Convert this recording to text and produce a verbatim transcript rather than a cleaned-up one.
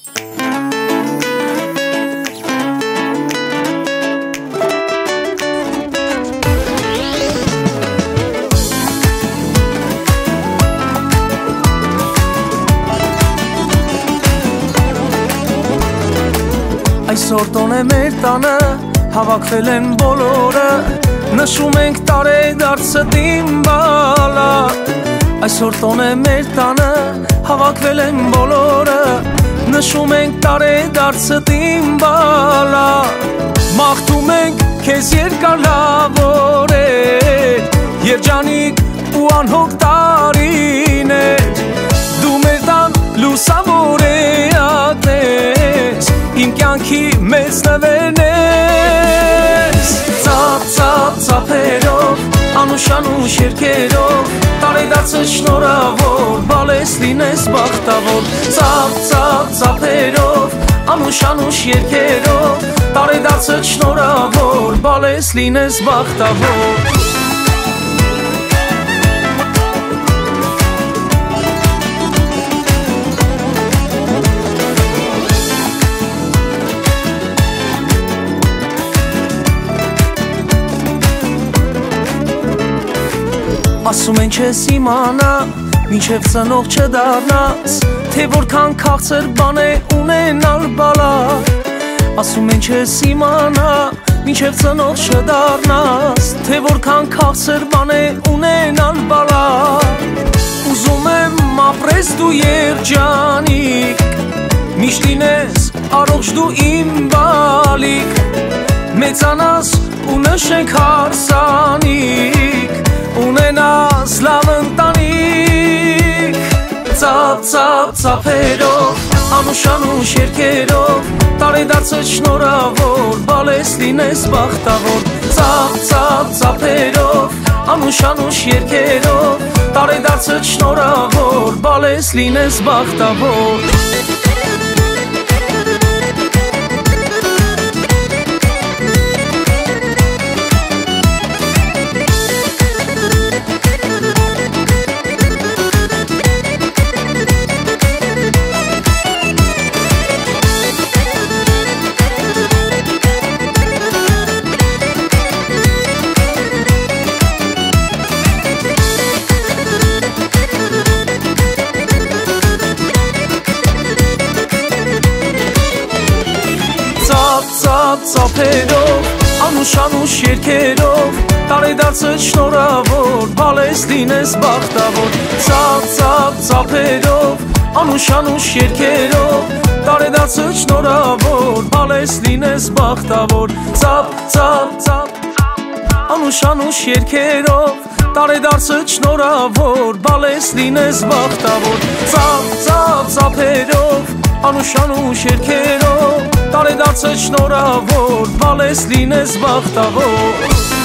Այսօր տոն է մեր տանը, հավաքվել են բոլորը, նշում ենք տարեդարձը տիմբալա։ Այսօր տոն է մեր տանը, հավաքվել են բոլորը, նշում ենք տարեդարձը տիմբալա։ Մաղթում ենք քեզ երկար լավ օրեր, երջանիկ ու անհոգ տարիներ, դու մեր տան լուսավոր էակն ես, իմ կյանքի մեծ նվերն ես։ Ծափ, ծափ, ծափերով, անուշ-անուշ երգերով, տարեդարձը շնորհավոր, բալես լինես բախտավոր։ Ծափ, ծափ, ծափերով, անուշ-անուշ երգերով, տարեդարձը շնորհավոր, բալես լինես բախտավոր։ Ասում են չես իմանա, մինչև ծնող չդառնաս, թե որքան քաղցր բան է ունենալ բալա։ Ասում են չես իմանա, մինչև ծնող չդառնաս, թե որքան քաղցր բան է ունենալ բալա։ Ուզում եմ ապրես դու երջանիկ, միշտ լինես առողջ դու իմ բալիկ, մեծանաս ու նշենք հարսանիք, ունենաս լավ ընտանիք։ Ծափ, ծափ, ծափերով, անուշ-անուշ երգերով, տարեդարձը շնորհավոր, բալես լինես բախտավոր։ Ծափ, ծափ, ծափերով, անուշ-անուշ երգերով, տարեդարձը շնորհավոր, բալես լինես բախտավոր։ Ծափերով, անուշ-անուշ երգերով, տարեդարձը շնորհավոր, բալես լինես բախտավոր։ Ծափ, ծափ, ծափերով, անուշ-անուշ երգերով, տարեդարձը շնորհավոր, բալես լինես բախտավոր։ Ծափ, ծափ, ծափ, անուշ-անուշ երգերով, տարեդարձը շնորհավոր, բալես լինես բախտավոր։ Ծափ, ծափ, ծափերով, անուշ-անուշ երգերով, տարեդարձը շնորհավոր, բալես լինես բախտավոր։